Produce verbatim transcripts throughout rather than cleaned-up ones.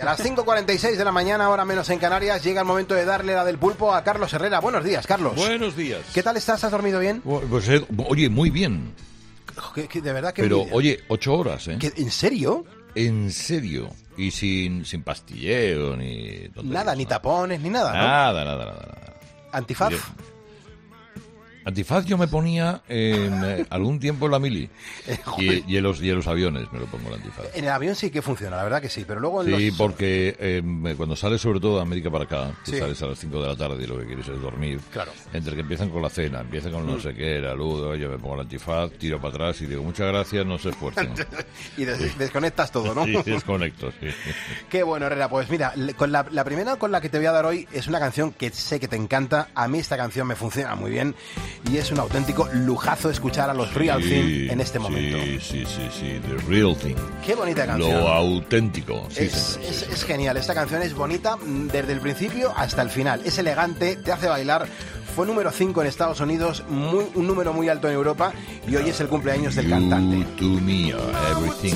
Las cinco cuarenta y seis de la mañana, hora menos en Canarias, llega el momento de darle la del pulpo a Carlos Herrera. Buenos días, Carlos. Buenos días. ¿Qué tal estás? ¿Has dormido bien? Pues, eh, oye, muy bien. ¿Qué, qué, de verdad que Pero, envidia. oye, ocho horas, ¿eh? ¿Qué, ¿En serio? En serio. Y sin, sin pastilleo, ni... Nada, ni tapones, ni nada, ¿no? Nada, nada, nada. nada. ¿Antifaz? Yo, antifaz yo me ponía en eh, algún tiempo en la mili. Eh, y, y, en los, y en los aviones me lo pongo el antifaz. En el avión sí que funciona, la verdad que sí, pero luego en Sí, los... porque eh, cuando sales sobre todo de América para acá, que Sí. sales a las cinco de la tarde y lo que quieres es dormir, Claro. entre que empiezan con la cena, empiezan con no Mm. sé qué, la luz, yo me pongo el antifaz, tiro para atrás y digo, muchas gracias, no se esfuercen. y des- desconectas todo, ¿no? Sí, desconecto, sí. Qué bueno, Herrera. Pues mira, le- con la, la primera con la que te voy a dar hoy es una canción que sé que te encanta. A mí esta canción me funciona muy bien y es un auténtico lujazo escuchar a los Real Sí, Thing en este momento. Sí, sí, sí, sí, The Real Thing. Qué bonita canción. Lo auténtico. Sí, es, señor, es- sí, es sí. genial, esta canción es bonita mm, desde el principio hasta el final. Es elegante, te hace bailar. Fue número cinco en Estados Unidos, muy, un número muy alto en Europa y hoy es el cumpleaños del cantante. You to me are everything.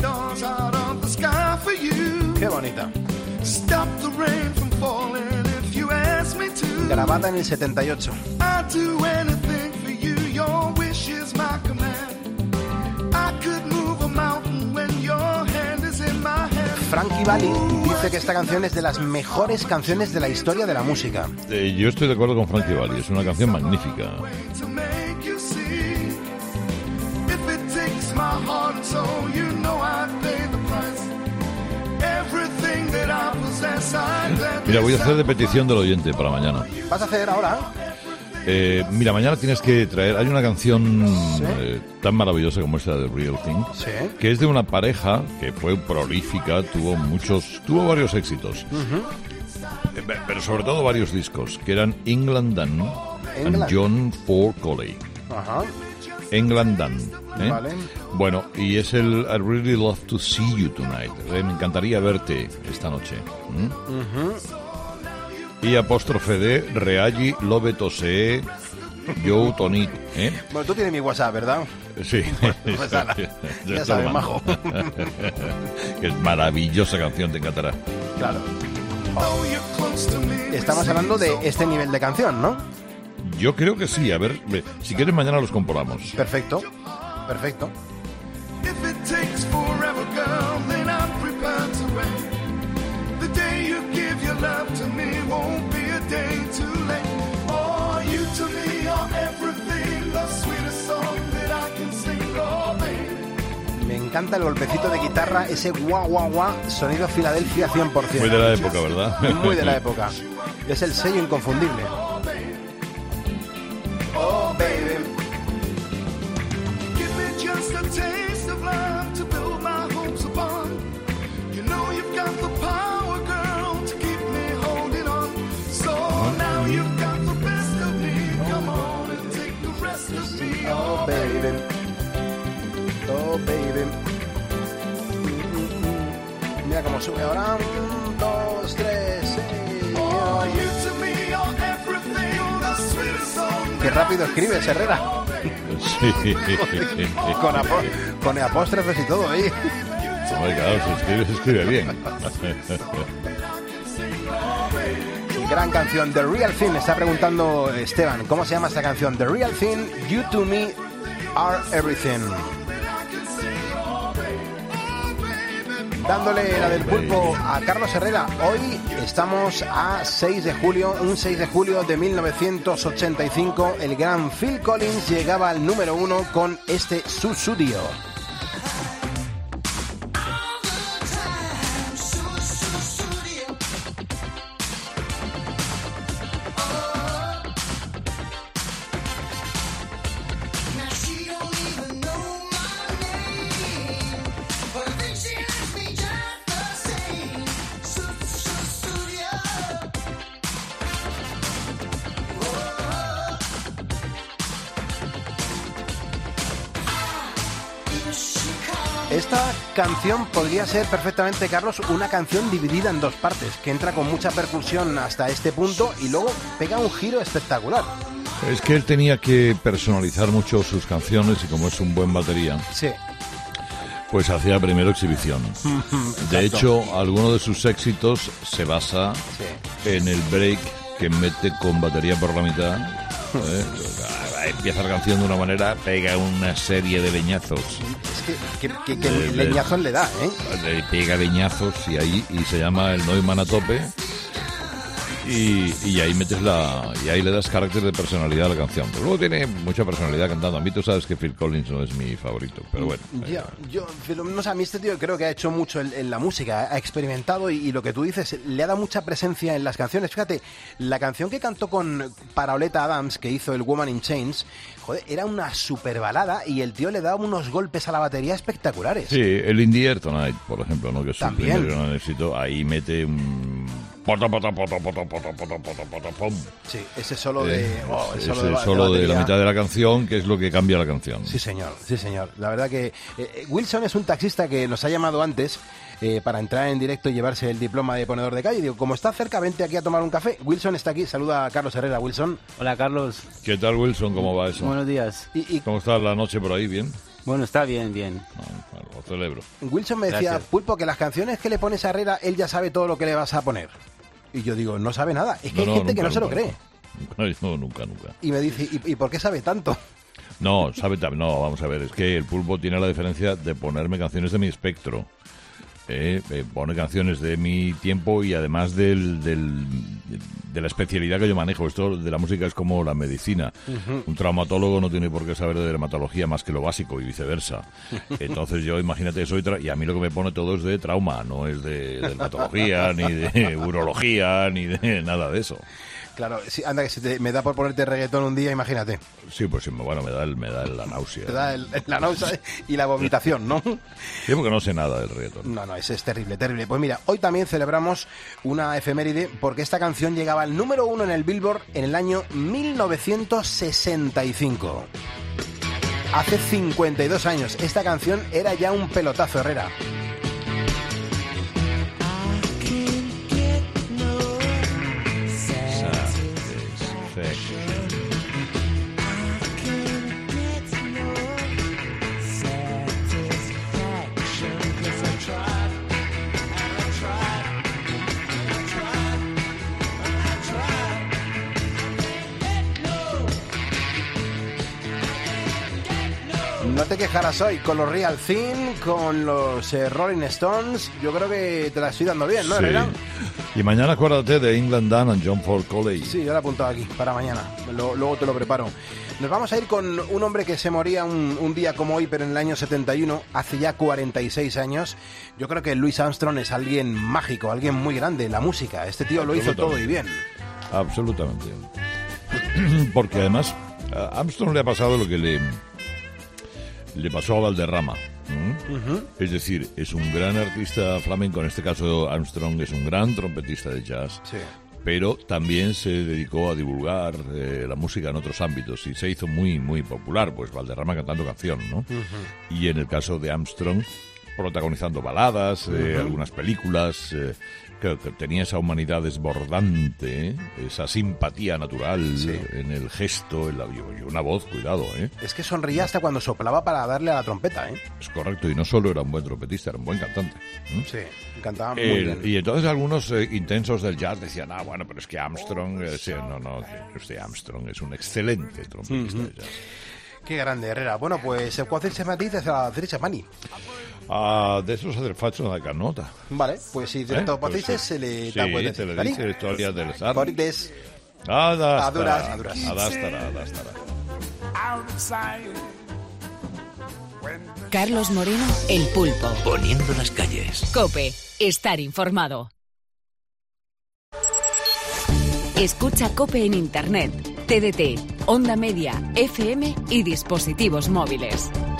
Qué bonita. Stop the rain from falling if you ask me to. Grabada en el setenta y ocho. I'd do anything for you, your wish is my command. I could move a mountain when your hand is in my hand. Frankie Valli dice que esta canción es de las mejores canciones de la historia de la música. Eh, yo estoy de acuerdo con Frankie Valli, es una canción magnífica. To make you see. If it takes my heart and soul, you know I'd pay the price. Everything that I possess, I'd gladly Mira, voy a hacer de petición del oyente para mañana. ¿Vas a hacer ahora? Eh, mira, mañana tienes que traer... Hay una canción ¿Sí? eh, tan maravillosa como esta de Real Thing, Sí. que es de una pareja que fue prolífica, tuvo muchos, tuvo varios éxitos, Eh, pe- pero sobre todo varios discos, que eran England Dan England. and John Ford Coley. Ajá. England Dan. ¿eh? Vale. Bueno, y es el I Really Love to See You Tonight. Eh, me encantaría verte esta noche. ¿Mm? Y apóstrofe de Reaggi Love Tosee Joe Tonit. ¿eh? Bueno, tú tienes mi WhatsApp, ¿verdad? Sí. Pues ala, Yo ya te sabes, lo mando. majo. Que es maravillosa canción, te encantará. Claro. Oh, you're close to me. Estamos hablando de este nivel de canción, ¿no? Yo creo que sí. A ver, ve, si quieres mañana los comparamos. Perfecto. Perfecto. If it takes forever, girl, then I'm prepared to wait. The day you give your love to me won't be a day too late. Oh, you to me are everything, the sweetest song that I can sing, oh baby. Me encanta el golpecito de guitarra, ese guau guau guau, sonido Filadelfia cien por ciento. Muy de la época, ¿verdad? Muy de la época. Es el sello inconfundible. Oh baby, give me just a taste of love to build my hopes upon. You know you've got the power, girl, to keep me holding on. So now you've got the best of me. Come on and take the rest of me. Oh, baby. Oh, baby. Mira cómo sube ahora. Un, dos, tres, sí. Oh, you to me are everything, the sweetest song. Qué rápido escribes, Herrera. Sí. Con, apó- con apóstrofes y todo ahí. Hombre, claro, se escribe, se escribe bien. Gran canción, The Real Thing. Está preguntando Esteban, ¿cómo se llama esta canción? The Real Thing, You to Me Are Everything. Dándole la del pulpo a Carlos Herrera. Hoy estamos a seis de julio, un seis de julio de mil novecientos ochenta y cinco. El gran Phil Collins llegaba al número uno con este Sussudio. Esta canción podría ser perfectamente, Carlos, una canción dividida en dos partes, que entra con mucha percusión hasta este punto y luego pega un giro espectacular. Es que él tenía que personalizar mucho sus canciones y como es un buen batería, Sí. Pues hacía primero exhibición. De hecho, alguno de sus éxitos se basa Sí. en el break que mete con batería por la mitad. ¿eh? Empieza la canción de una manera, pega una serie de leñazos. Es que, que, que, que Eh, leñazos le da, ¿eh? Le pega leñazos y ahí y se llama el Neumann a tope. Y, y ahí metes la y ahí le das carácter de personalidad a la canción. Pero luego tiene mucha personalidad cantando. A mí tú sabes que Phil Collins no es mi favorito, pero bueno. Ya, yo, pero, no sé, a mí este tío creo que ha hecho mucho en, en la música, ha experimentado y, y lo que tú dices, le ha dado mucha presencia en las canciones. Fíjate, la canción que cantó con Paoletta Adams, que hizo el Woman in Chains, joder, era una super balada y el tío le daba unos golpes a la batería espectaculares. Sí, el In the Air Tonight, por ejemplo, ¿no? Que es su También. primer gran éxito, ahí mete un... Pota, pota, pota, pota, pota, pota, pota, pota, pom. Sí, ese solo de... Eh, oh, el ese solo de, ba- solo de, batería. la mitad de la canción, que es lo que cambia la canción. Sí, señor, sí, señor. La verdad que eh, Wilson es un taxista que nos ha llamado antes eh, para entrar en directo y llevarse el diploma de ponedor de calle. Digo, como está cerca, vente aquí a tomar un café. Wilson está aquí. Saluda a Carlos Herrera. Wilson. Hola, Carlos. ¿Qué tal, Wilson? ¿Cómo va eso? Buenos días. Y, y ¿Cómo está la noche por ahí? ¿Bien? Bueno, está bien, bien. No, bueno, lo celebro. Wilson me decía, Gracias. Pulpo, que las canciones que le pones a Herrera, él ya sabe todo lo que le vas a poner. Y yo digo, no sabe nada. Es que No, hay no, gente que nunca, no se lo nunca, cree. Nunca, no, nunca, nunca. Y me dice, ¿y, y por qué sabe tanto? No, sabe tam- no, vamos a ver, es que el Pulpo tiene la diferencia de ponerme canciones de mi espectro. Eh, eh, pone canciones de mi tiempo y además del, del, de la especialidad que yo manejo. Esto de la música es como la medicina. Un traumatólogo no tiene por qué saber de dermatología más que lo básico y viceversa. Entonces yo, imagínate, soy tra- y a mí lo que me pone todo es de trauma, no es de dermatología, ni de urología, ni de nada de eso. Claro, sí, anda, que si te- me da por ponerte reggaetón un día, imagínate. Sí, pues sí, bueno, me da, el, me da la náusea. Te da el- la náusea y la vomitación, ¿no? Sí, porque no sé nada del reggaetón. No, no, ese es terrible, terrible. Pues mira, hoy también celebramos una efeméride porque esta canción llegaba al número uno en el Billboard en el año mil novecientos sesenta y cinco. Hace cincuenta y dos años. Esta canción era ya un pelotazo, Herrera. Satisfaction. No te quejarás hoy con los Real Thing, con los eh, Rolling Stones. Yo creo que te la estoy dando bien, ¿no, Sí. Herrera? Y mañana acuérdate de England Dan and John Ford College. Sí, yo lo he apuntado aquí para mañana. Lo- luego te lo preparo. Nos vamos a ir con un hombre que se moría un, un día como hoy, pero en el año setenta y uno, hace ya cuarenta y seis años. Yo creo que Louis Armstrong es alguien mágico, alguien muy grande en la música. Este tío lo hizo todo y bien. Absolutamente. Porque además a Armstrong le ha pasado lo que le, le pasó a Valderrama. ¿m? Ujú. Es decir, es un gran artista flamenco, en este caso Armstrong es un gran trompetista de jazz. Sí. Pero también se dedicó a divulgar eh, la música en otros ámbitos y se hizo muy, muy popular, pues Valderrama cantando canción, ¿no? Y en el caso de Armstrong, protagonizando baladas, eh, algunas películas, eh, que, que tenía esa humanidad desbordante, ¿eh? Esa simpatía natural Sí. en el gesto, en la, y una voz, cuidado, ¿eh? Es que sonreía hasta cuando soplaba para darle a la trompeta, ¿eh? Es correcto, y no solo era un buen trompetista, era un buen cantante. ¿m? Sí, cantaba muy El- bien. y entonces algunos eh, intensos del jazz decían, ah, bueno, pero es que Armstrong, eh, sí, no, no, este Armstrong es un excelente trompetista de jazz. Che grande Herrera. Bueno, pues eh, quasi se matite la Tricia Mani. Adesso se faccio una cannota. Vale, pues si Eh, diretto pues potesse sì. se le Sì, tappe te le dice la storia delle sarde. Porites. Ad Aduras, astara, aduras. ad astara, ad astara. out of sight. When the Carlos Moreno, El Pulpo. Poniendo las calles. COPE. Estar informado. Escucha COPE en Internet, T D T, Onda Media, F M y dispositivos móviles.